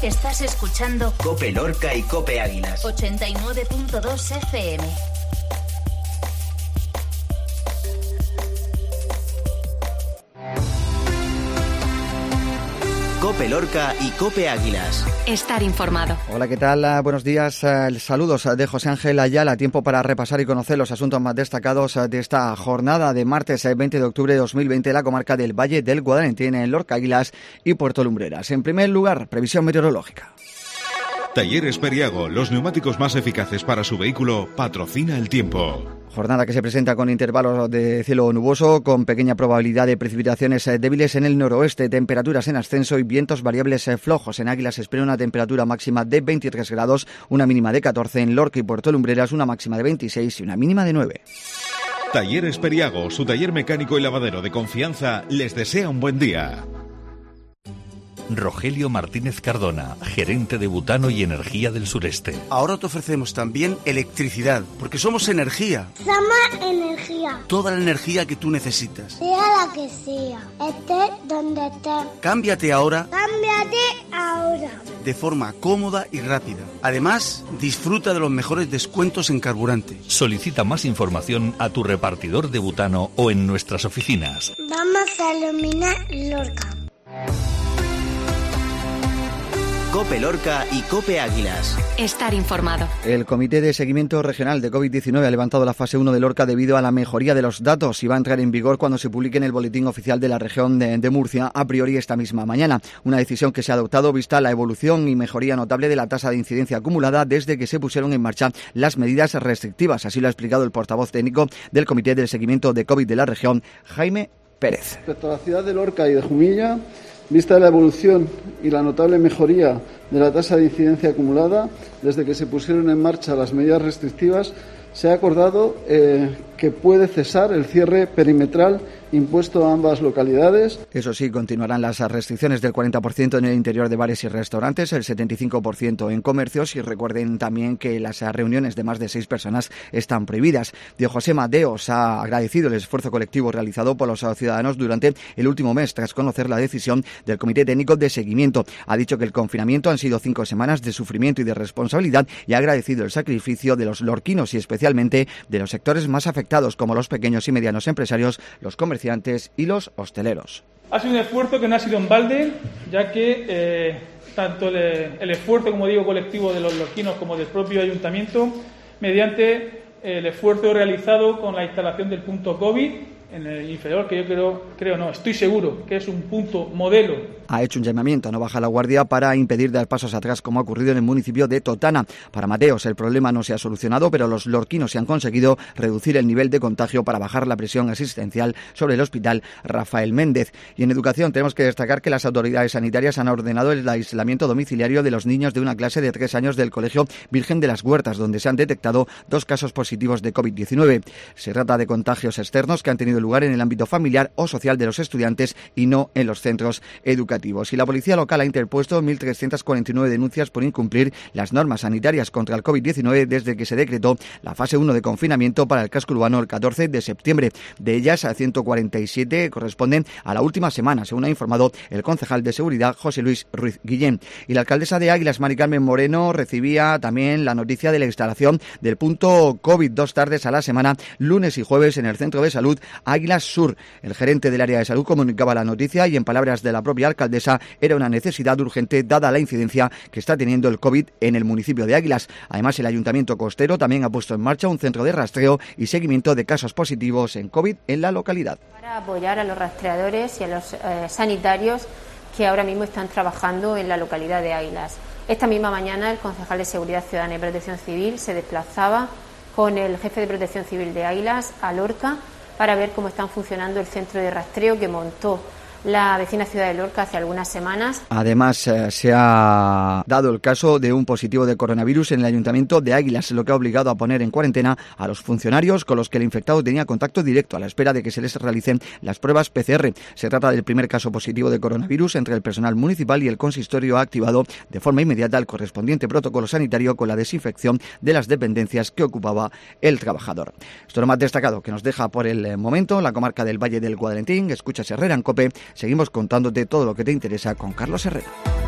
Estás escuchando COPE Lorca y COPE Águilas. 89.2 FM. COPE Lorca y COPE Águilas. Estar informado. Hola, ¿qué tal? Buenos días. Saludos de José Ángel Ayala. Tiempo para repasar y conocer los asuntos más destacados de esta jornada de martes 20 de octubre de 2020 en la comarca del Valle del Guadalentín, en Lorca, Águilas y Puerto Lumbreras. En primer lugar, previsión meteorológica. Talleres Periago, los neumáticos más eficaces para su vehículo, patrocina el tiempo. Jornada que se presenta con intervalos de cielo nuboso, con pequeña probabilidad de precipitaciones débiles en el noroeste, temperaturas en ascenso y vientos variables flojos. En Águilas se espera una temperatura máxima de 23 grados, una mínima de 14. En Lorca y Puerto Lumbreras una máxima de 26 y una mínima de 9. Talleres Periago, su taller mecánico y lavadero de confianza, les desea un buen día. Rogelio Martínez Cardona, gerente de Butano y Energía del Sureste. Ahora te ofrecemos también electricidad, porque somos energía. Somos energía. Toda la energía que tú necesitas. Sea la que sea, esté donde esté. Cámbiate ahora. Cámbiate ahora. De forma cómoda y rápida. Además, disfruta de los mejores descuentos en carburante. Solicita más información a tu repartidor de butano o en nuestras oficinas. Vamos a iluminar Lorca. COPE Lorca y COPE Águilas. Estar informado. El Comité de Seguimiento Regional de COVID-19 ha levantado la fase 1 de Lorca debido a la mejoría de los datos y va a entrar en vigor cuando se publique en el Boletín Oficial de la región de Murcia, a priori esta misma mañana. Una decisión que se ha adoptado vista la evolución y mejoría notable de la tasa de incidencia acumulada desde que se pusieron en marcha las medidas restrictivas. Así lo ha explicado el portavoz técnico del Comité de Seguimiento de COVID de la región, Jaime Pérez. Respecto a la ciudad de Lorca y de Jumilla, vista la evolución y la notable mejoría de la tasa de incidencia acumulada desde que se pusieron en marcha las medidas restrictivas, se ha acordado que puede cesar el cierre perimetral impuesto a ambas localidades. Eso sí, continuarán las restricciones del 40% en el interior de bares y restaurantes, el 75% en comercios, y recuerden también que las reuniones de más de 6 personas están prohibidas. Diego José Mateos ha agradecido el esfuerzo colectivo realizado por los ciudadanos durante el último mes tras conocer la decisión del Comité Técnico de Seguimiento. Ha dicho que el confinamiento han sido 5 semanas de sufrimiento y de responsabilidad y ha agradecido el sacrificio de los lorquinos y especialmente de los sectores más afectados como los pequeños y medianos empresarios, los comerciantes y los hosteleros. Ha sido un esfuerzo que no ha sido en balde, ya que tanto el esfuerzo, como digo, colectivo de los lorquinos como del propio ayuntamiento, mediante el esfuerzo realizado con la instalación del punto COVID en el inferior, que yo estoy seguro que es un punto modelo. Ha hecho un llamamiento a no bajar la guardia para impedir dar pasos atrás, como ha ocurrido en el municipio de Totana. Para Mateos, el problema no se ha solucionado, pero los lorquinos se han conseguido reducir el nivel de contagio para bajar la presión asistencial sobre el hospital Rafael Méndez. Y en educación tenemos que destacar que las autoridades sanitarias han ordenado el aislamiento domiciliario de los niños de una clase de 3 años del Colegio Virgen de las Huertas, donde se han detectado 2 casos positivos de COVID-19. Se trata de contagios externos que han tenido lugar en el ámbito familiar o social de los estudiantes y no en los centros educativos. Y la policía local ha interpuesto 1.349 denuncias por incumplir las normas sanitarias contra el COVID-19 desde que se decretó la fase 1 de confinamiento para el casco urbano el 14 de septiembre. De ellas, 147 corresponden a la última semana, según ha informado el concejal de Seguridad, José Luis Ruiz Guillén. Y la alcaldesa de Águilas, Mari Carmen Moreno, recibía también la noticia de la instalación del punto COVID 2 tardes a la semana, lunes y jueves, en el centro de salud Águilas Sur. El gerente del área de salud comunicaba la noticia y, en palabras de la propia alcaldesa, era una necesidad urgente dada la incidencia que está teniendo el COVID en el municipio de Águilas. Además, el Ayuntamiento Costero también ha puesto en marcha un centro de rastreo y seguimiento de casos positivos en COVID en la localidad. Para apoyar a los rastreadores y a los sanitarios que ahora mismo están trabajando en la localidad de Águilas. Esta misma mañana el concejal de Seguridad Ciudadana y Protección Civil se desplazaba con el jefe de Protección Civil de Águilas a Lorca para ver cómo están funcionando el centro de rastreo que montó la vecina ciudad de Lorca hace algunas semanas. Además, se ha dado el caso de un positivo de coronavirus en el Ayuntamiento de Águilas, lo que ha obligado a poner en cuarentena a los funcionarios con los que el infectado tenía contacto directo, a la espera de que se les realicen las pruebas PCR. Se trata del primer caso positivo de coronavirus entre el personal municipal y el consistorio ha activado de forma inmediata el correspondiente protocolo sanitario con la desinfección de las dependencias que ocupaba el trabajador. Esto es lo más destacado que nos deja por el momento la comarca del Valle del Guadalentín. Escuchas Herrera en COPE. Seguimos contándote todo lo que te interesa con Carlos Herrera.